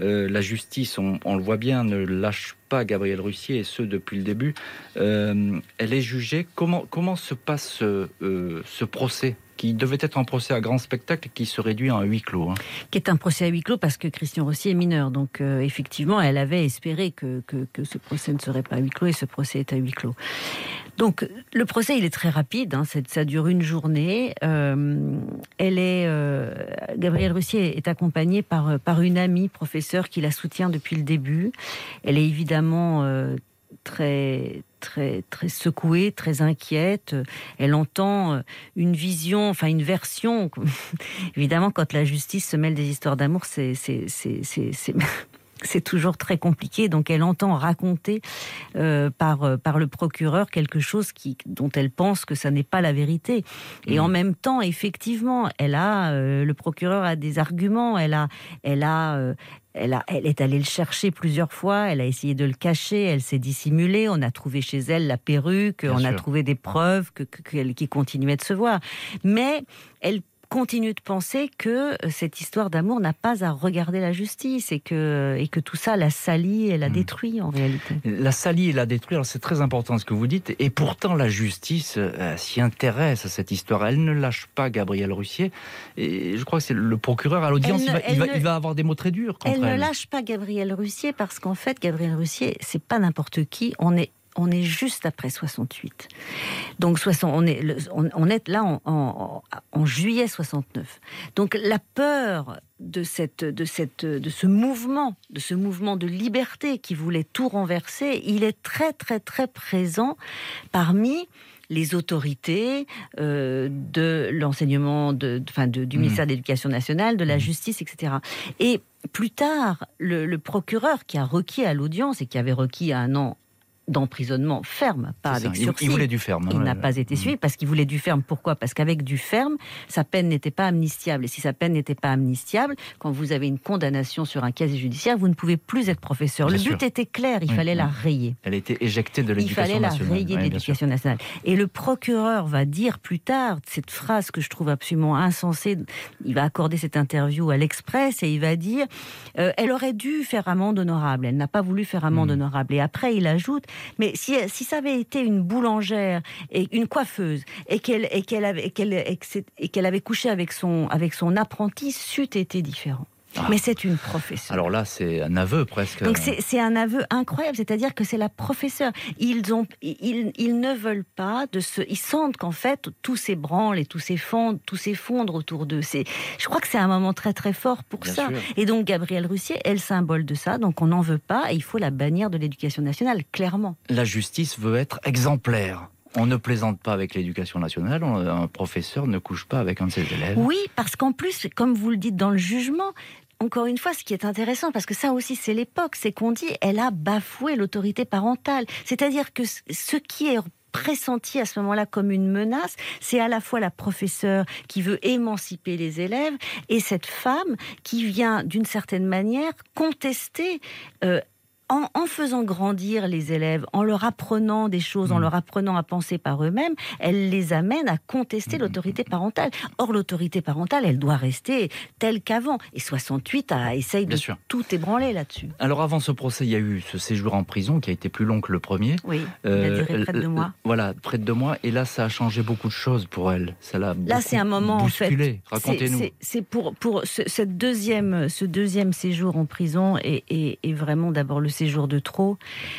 Euh, la justice, on, on le voit bien, ne lâche pas Gabriel Russier, et ce depuis le début. Euh, elle est jugée. Comment, comment se passe euh, ce procès qui devait être un procès à grand spectacle et qui se réduit à un huis clos, hein. Qui est un procès à huis clos parce que Christian Russier est mineur. Donc euh, effectivement, elle avait espéré que, que, que ce procès ne serait pas à huis clos, et ce procès est à huis clos. Donc le procès, il est très rapide, hein, ça dure une journée. Euh, elle est, euh, Gabriel Russier est accompagnée par, par une amie professeure qui la soutient depuis le début. Elle est évidemment euh, très... très très secouée, très inquiète. Elle entend une vision, enfin une version. Évidemment, quand la justice se mêle des histoires d'amour, c'est c'est c'est c'est, c'est... c'est toujours très compliqué, donc elle entend raconter euh, par, par le procureur quelque chose qui, dont elle pense que ça n'est pas la vérité. Et mmh. en même temps, effectivement, elle a, euh, le procureur a des arguments, elle a, elle a, euh, elle a, elle est allée le chercher plusieurs fois, elle a essayé de le cacher, elle s'est dissimulée, on a trouvé chez elle la perruque, Bien on sûr. a trouvé des preuves que, que, que, qui continuaient de se voir. Mais elle continue de penser que cette histoire d'amour n'a pas à regarder la justice et que, et que tout ça la salit et la mmh. détruit en réalité. La salit et la détruit, alors c'est très important ce que vous dites, et pourtant la justice euh, s'y intéresse à cette histoire. Elle ne lâche pas Gabriel Russier, et je crois que c'est le procureur à l'audience, ne, il, va, il, va, ne, il va avoir des mots très durs contre elle. Elle ne lâche pas Gabriel Russier parce qu'en fait, Gabriel Russier, c'est pas n'importe qui, on est On est juste après soixante-huit. Donc on est, on est là en, en, en juillet soixante-neuf. Donc la peur de, cette, de, cette, de ce mouvement, de ce mouvement de liberté qui voulait tout renverser, il est très très très présent parmi les autorités euh, de l'enseignement, de, de, enfin de, du mmh. ministère de l'Éducation nationale, de la justice, et cetera. Et plus tard, le, le procureur qui a requis à l'audience et qui avait requis à un an d'emprisonnement ferme, pas C'est avec ça. sursis. Il, il voulait du ferme. Il ouais, n'a pas été suivi parce qu'il voulait du ferme. Pourquoi ? Parce qu'avec du ferme, sa peine n'était pas amnistiable. Et si sa peine n'était pas amnistiable, quand vous avez une condamnation sur un casier judiciaire, vous ne pouvez plus être professeur. Bien le sûr. But était clair, il oui, fallait oui. la rayer. Elle était éjectée de l'éducation nationale. Il fallait la rayer de oui, l'éducation nationale. Et le procureur va dire plus tard, cette phrase que je trouve absolument insensée, il va accorder cette interview à l'Express et il va dire euh, elle aurait dû faire amende honorable. Elle n'a pas voulu faire amende mmh. honorable. Et après, il ajoute, mais si si ça avait été une boulangère et une coiffeuse et qu'elle et qu'elle avait et qu'elle et qu'elle avait couché avec son avec son apprenti, c'eût été différent. Ah. Mais c'est une professeure. Alors là, c'est un aveu presque. Donc c'est, c'est un aveu incroyable, c'est-à-dire que c'est la professeure. Ils ont, ils, ils ne veulent pas de se, ils sentent qu'en fait tout s'ébranle et tout s'effondre, tout s'effondre autour d'eux. C'est, je crois que c'est un moment très très fort pour Bien ça. Sûr. Et donc Gabrielle Russier est le symbole de ça. Donc on n'en veut pas et il faut la bannir de l'éducation nationale, clairement. La justice veut être exemplaire. On ne plaisante pas avec l'éducation nationale, un professeur ne couche pas avec un de ses élèves. Oui, parce qu'en plus, comme vous le dites dans le jugement, encore une fois, ce qui est intéressant, parce que ça aussi c'est l'époque, c'est qu'on dit elle a bafoué l'autorité parentale. C'est-à-dire que ce qui est pressenti à ce moment-là comme une menace, c'est à la fois la professeure qui veut émanciper les élèves et cette femme qui vient d'une certaine manière contester euh, En, en faisant grandir les élèves, en leur apprenant des choses, mmh. en leur apprenant à penser par eux-mêmes, elle les amène à contester mmh. l'autorité parentale. Or, l'autorité parentale, elle doit rester telle qu'avant. Et soixante-huit a essayé de sûr. tout ébranler là-dessus. Alors, avant ce procès, il y a eu ce séjour en prison qui a été plus long que le premier. Oui, il a duré euh, près de deux mois. Voilà, près de deux mois. Et là, ça a changé beaucoup de choses pour elle. Ça l'a là, c'est un moment, bousculé. En fait, racontez-nous. C'est, c'est, c'est pour, pour ce, cette deuxième, ce deuxième séjour en prison et, et, et vraiment d'abord le séjour de trop.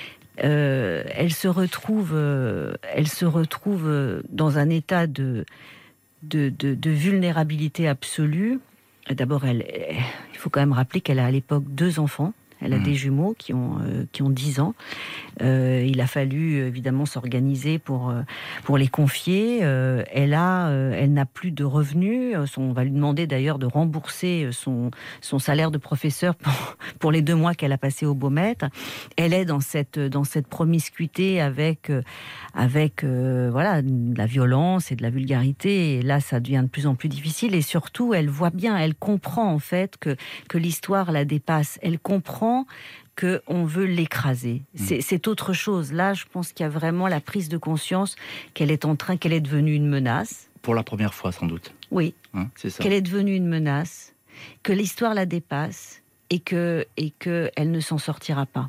Euh, elle se retrouve, euh, elle se retrouve dans un état de, de, de, de vulnérabilité absolue. D'abord, elle, il faut quand même rappeler qu'elle a à l'époque deux enfants. Elle a mmh. des jumeaux qui ont, euh, qui ont dix ans. Euh, il a fallu évidemment s'organiser pour, euh, pour les confier. Euh, elle, a, euh, elle n'a plus de revenus. Son, on va lui demander d'ailleurs de rembourser son, son salaire de professeur pour, pour les deux mois qu'elle a passé au Baumette. Elle est dans cette, dans cette promiscuité avec, avec euh, voilà, de la violence et de la vulgarité. Et là, ça devient de plus en plus difficile. Et surtout, elle voit bien, elle comprend en fait que, que l'histoire la dépasse. Elle comprend qu'on veut l'écraser. C'est, c'est autre chose. Là, je pense qu'il y a vraiment la prise de conscience qu'elle est en train, qu'elle est devenue une menace. Pour la première fois, sans doute. Oui. Hein, c'est ça. Qu'elle est devenue une menace, que l'histoire la dépasse et que et que elle ne s'en sortira pas.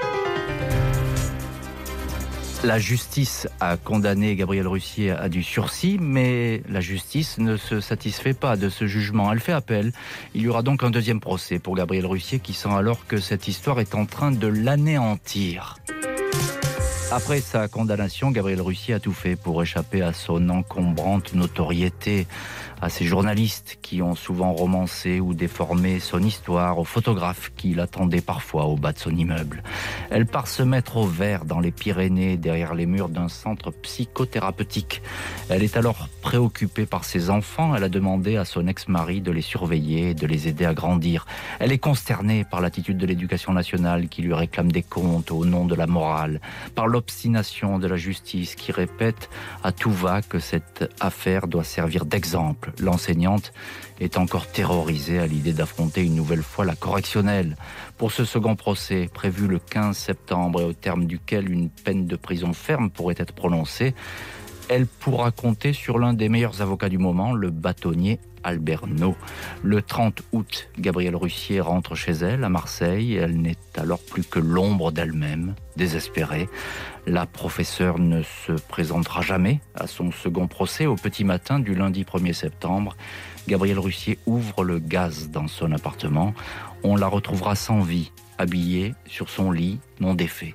La justice a condamné Gabrielle Russier à du sursis, mais la justice ne se satisfait pas de ce jugement. Elle fait appel. Il y aura donc un deuxième procès pour Gabrielle Russier qui sent alors que cette histoire est en train de l'anéantir. Après sa condamnation, Gabrielle Russier a tout fait pour échapper à son encombrante notoriété, à ces journalistes qui ont souvent romancé ou déformé son histoire, aux photographes qui l'attendaient parfois au bas de son immeuble. Elle part se mettre au vert dans les Pyrénées, derrière les murs d'un centre psychothérapeutique. Elle est alors préoccupée par ses enfants. Elle a demandé à son ex-mari de les surveiller et de les aider à grandir. Elle est consternée par l'attitude de l'éducation nationale qui lui réclame des comptes au nom de la morale, par l'obstination de la justice qui répète à tout va que cette affaire doit servir d'exemple. L'enseignante est encore terrorisée à l'idée d'affronter une nouvelle fois la correctionnelle. Pour ce second procès, prévu le quinze septembre et au terme duquel une peine de prison ferme pourrait être prononcée, elle pourra compter sur l'un des meilleurs avocats du moment, le bâtonnier Albert No. Le trente août, Gabrielle Russier rentre chez elle, à Marseille. Elle n'est alors plus que l'ombre d'elle-même, désespérée. La professeure ne se présentera jamais à son second procès. Au petit matin du lundi premier septembre, Gabrielle Russier ouvre le gaz dans son appartement. On la retrouvera sans vie, habillée sur son lit non défait.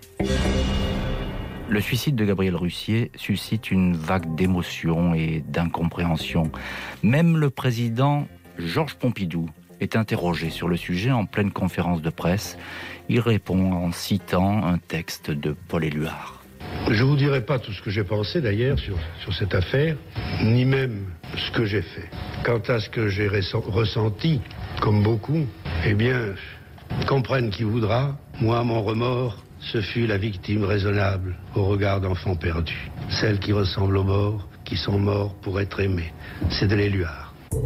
Le suicide de Gabrielle Russier suscite une vague d'émotion et d'incompréhension. Même le président Georges Pompidou est interrogé sur le sujet en pleine conférence de presse. Il répond en citant un texte de Paul Éluard. Je ne vous dirai pas tout ce que j'ai pensé d'ailleurs sur, sur cette affaire, ni même ce que j'ai fait. Quant à ce que j'ai ressenti, comme beaucoup, eh bien, comprenne qui voudra, moi mon remords, ce fut la victime raisonnable au regard d'enfants perdus. Celles qui ressemblent aux morts, qui sont morts pour être aimés. C'est de l'Éluard.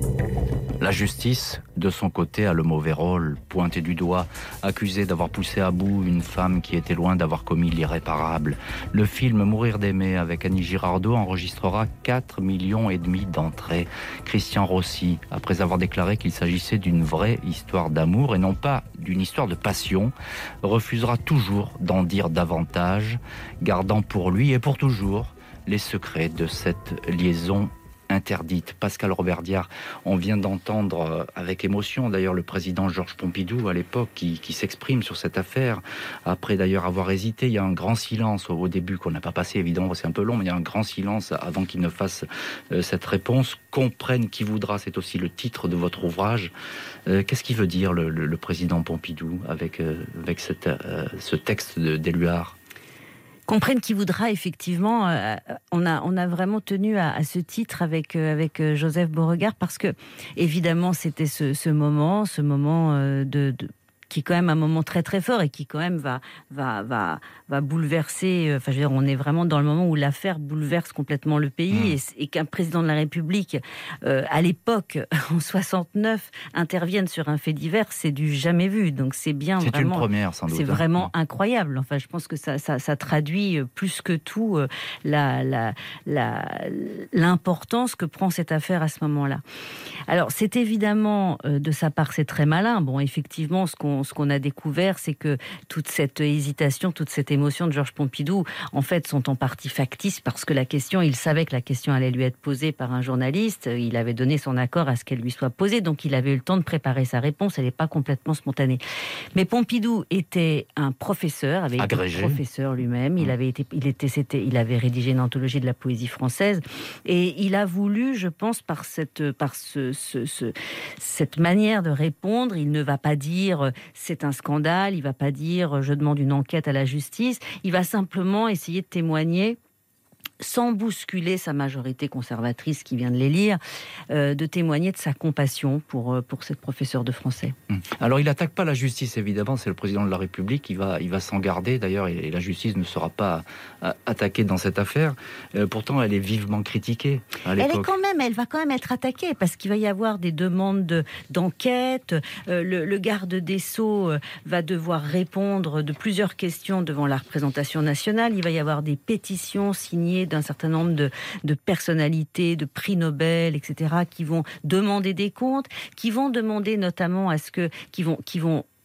La justice, de son côté, a le mauvais rôle, pointé du doigt, accusé d'avoir poussé à bout une femme qui était loin d'avoir commis l'irréparable. Le film Mourir d'aimer avec Annie Girardot enregistrera quatre millions et demi d'entrées. Christian Rossi, après avoir déclaré qu'il s'agissait d'une vraie histoire d'amour et non pas d'une histoire de passion, refusera toujours d'en dire davantage, gardant pour lui et pour toujours les secrets de cette liaison interdite. Pascal Robert-Diard, on vient d'entendre avec émotion d'ailleurs le président Georges Pompidou à l'époque qui, qui s'exprime sur cette affaire, après d'ailleurs avoir hésité. Il y a un grand silence au, au début qu'on n'a pas passé, évidemment c'est un peu long, mais il y a un grand silence avant qu'il ne fasse euh, cette réponse. Comprenne qui voudra, c'est aussi le titre de votre ouvrage. Euh, qu'est-ce qu'il veut dire le, le, le président Pompidou avec, euh, avec cette, euh, ce texte d'Éluard? Comprenne qui voudra, effectivement, euh, on, a, on a vraiment tenu à, à ce titre avec, euh, avec Joseph Beauregard parce que, évidemment, c'était ce, ce moment, ce moment euh, de, de qui est quand même un moment très très fort et qui quand même va va va va bouleverser. Enfin, je veux dire, on est vraiment dans le moment où l'affaire bouleverse complètement le pays mmh. et, et qu'un président de la République, euh, à l'époque, en soixante-neuf, intervienne sur un fait divers, c'est du jamais vu. Donc c'est bien c'est vraiment. C'est une première, sans doute. C'est vraiment mmh. incroyable. Enfin, je pense que ça ça, ça traduit plus que tout euh, la la la l'importance que prend cette affaire à ce moment-là. Alors, c'est évidemment euh, de sa part, c'est très malin. Bon, effectivement, ce qu'on ce qu'on a découvert, c'est que toute cette hésitation, toute cette émotion de Georges Pompidou, en fait, sont en partie factices parce que la question, il savait que la question allait lui être posée par un journaliste. Il avait donné son accord à ce qu'elle lui soit posée, donc il avait eu le temps de préparer sa réponse. Elle n'est pas complètement spontanée. Mais Pompidou était un professeur, avait agrégé. été professeur lui-même. Il avait été, il était, c'était, il avait rédigé une anthologie de la poésie française et il a voulu, je pense, par cette, par ce, ce, ce cette manière de répondre, il ne va pas dire c'est un scandale, il ne va pas dire je demande une enquête à la justice, il va simplement essayer de témoigner sans bousculer sa majorité conservatrice qui vient de l'élire, euh, de témoigner de sa compassion pour, pour cette professeure de français. Alors il n'attaque pas la justice, évidemment, c'est le président de la République, il va, il va s'en garder d'ailleurs, et, et la justice ne sera pas à, attaquée dans cette affaire. Euh, pourtant, elle est vivement critiquée à l'époque. Elle est quand même, elle va quand même être attaquée, parce qu'il va y avoir des demandes de, d'enquête, euh, le, le garde des Sceaux euh, va devoir répondre de plusieurs questions devant la représentation nationale, il va y avoir des pétitions signées d'un certain nombre de, de personnalités, de prix Nobel, et cetera, qui vont demander des comptes, qui vont demander notamment à ce que, qui vont, qui vont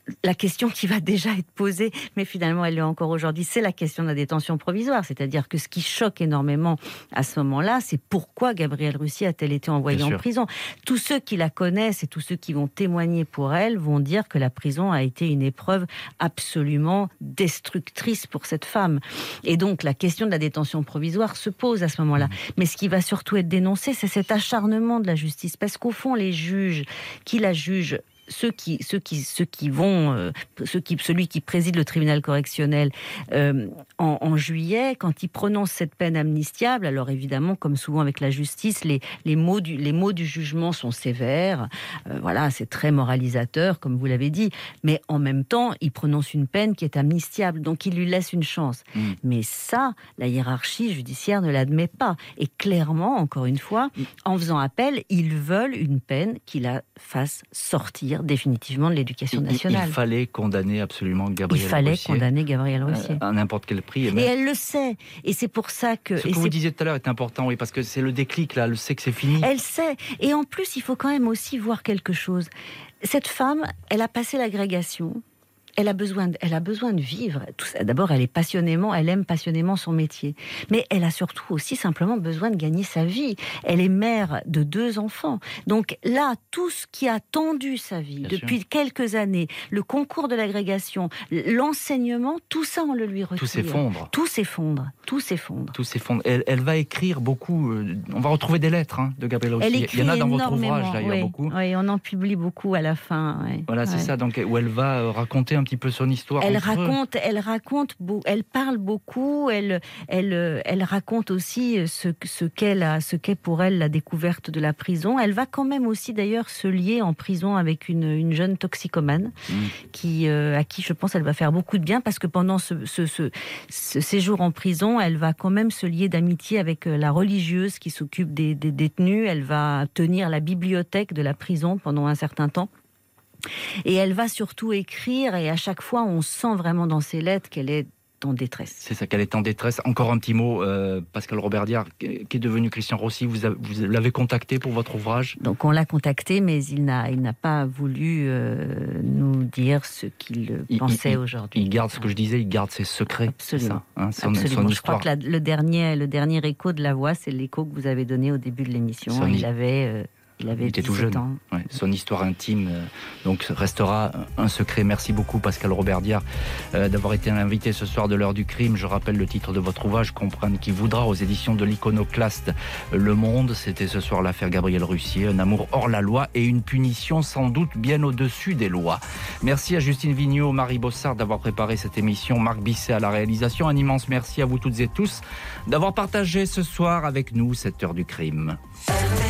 la question qui va déjà être posée, mais finalement elle est encore aujourd'hui, c'est la question de la détention provisoire. C'est-à-dire que ce qui choque énormément à ce moment-là, c'est pourquoi Gabrielle Russier a-t-elle été envoyée en prison. Tous ceux qui la connaissent et tous ceux qui vont témoigner pour elle vont dire que la prison a été une épreuve absolument destructrice pour cette femme. Et donc la question de la détention provisoire se pose à ce moment-là. Mais ce qui va surtout être dénoncé, c'est cet acharnement de la justice. Parce qu'au fond, les juges qui la jugent, Ceux qui, ceux qui, ceux qui vont, euh, ceux qui, celui qui préside le tribunal correctionnel euh, en, en juillet, quand il prononce cette peine amnistiable, alors évidemment, comme souvent avec la justice, les, les, mots, du, les mots du jugement sont sévères. Euh, voilà, c'est très moralisateur, comme vous l'avez dit. Mais en même temps, il prononce une peine qui est amnistiable, donc il lui laisse une chance. Mmh. Mais ça, la hiérarchie judiciaire ne l'admet pas. Et clairement, encore une fois, mmh. en faisant appel, ils veulent une peine qui la fasse sortir définitivement de l'éducation nationale. Il, il fallait condamner absolument Gabrielle Russier. Il fallait Russier, condamner Gabrielle Russier. Euh, à n'importe quel prix. Et, même... et elle le sait. Et c'est pour ça que... Ce et que vous c'est... disiez tout à l'heure est important, oui, parce que c'est le déclic, là. Elle sait que c'est fini. Elle sait. Et en plus, il faut quand même aussi voir quelque chose. Cette femme, elle a passé l'agrégation. Elle a besoin de, elle a besoin de vivre. Tout ça, d'abord, elle est passionnément, elle aime passionnément son métier. Mais elle a surtout aussi simplement besoin de gagner sa vie. Elle est mère de deux enfants. Donc là, tout ce qui a tendu sa vie Bien depuis sûr. quelques années, le concours de l'agrégation, l'enseignement, tout ça, on le lui retire. Tout s'effondre. Tout s'effondre. Tout s'effondre. Tout s'effondre. Elle, elle va écrire beaucoup. Euh, on va retrouver des lettres hein, de Gabrielle Russier. Elle écrit Il y en a dans votre énormément, ouvrage d'ailleurs oui, beaucoup. Oui, on en publie beaucoup à la fin. Oui, voilà, c'est oui. ça. Donc où elle va euh, raconter un petit peu son histoire. Elle raconte, elle raconte, elle parle beaucoup. Elle, elle, elle raconte aussi ce, ce qu'elle a, ce qu'est pour elle la découverte de la prison. Elle va quand même aussi d'ailleurs se lier en prison avec une, une jeune toxicomane mmh. qui, euh, à qui je pense elle va faire beaucoup de bien parce que pendant ce, ce, ce, ce séjour en prison, elle va quand même se lier d'amitié avec la religieuse qui s'occupe des, des détenus. Elle va tenir la bibliothèque de la prison pendant un certain temps. Et elle va surtout écrire, et à chaque fois, on sent vraiment dans ses lettres qu'elle est en détresse. C'est ça, qu'elle est en détresse. Encore un petit mot, euh, Pascal Robert-Diard, qui est devenu Christian Rossi, vous, avez, vous l'avez contacté pour votre ouvrage ? Donc on l'a contacté, mais il n'a, il n'a pas voulu euh, nous dire ce qu'il il, pensait il, aujourd'hui. Il garde ce que je disais, il garde ses secrets. Absolument. Ça, hein, son, Absolument. Son je histoire. crois que la, le, dernier, le dernier écho de la voix, c'est l'écho que vous avez donné au début de l'émission. Son... Il avait... Euh, Il avait il était tout jeune. Ans. Ouais, son histoire intime euh, donc restera un secret. Merci beaucoup Pascal Robert-Diard euh, d'avoir été l'invité ce soir de l'heure du crime. Je rappelle le titre de votre ouvrage, Comprendre qui voudra, aux éditions de l'Iconoclaste Le Monde. C'était ce soir l'affaire Gabrielle Russier, un amour hors la loi et une punition sans doute bien au-dessus des lois. Merci à Justine Vignot, Marie Bossard d'avoir préparé cette émission, Marc Bisset à la réalisation. Un immense merci à vous toutes et tous d'avoir partagé ce soir avec nous cette heure du crime.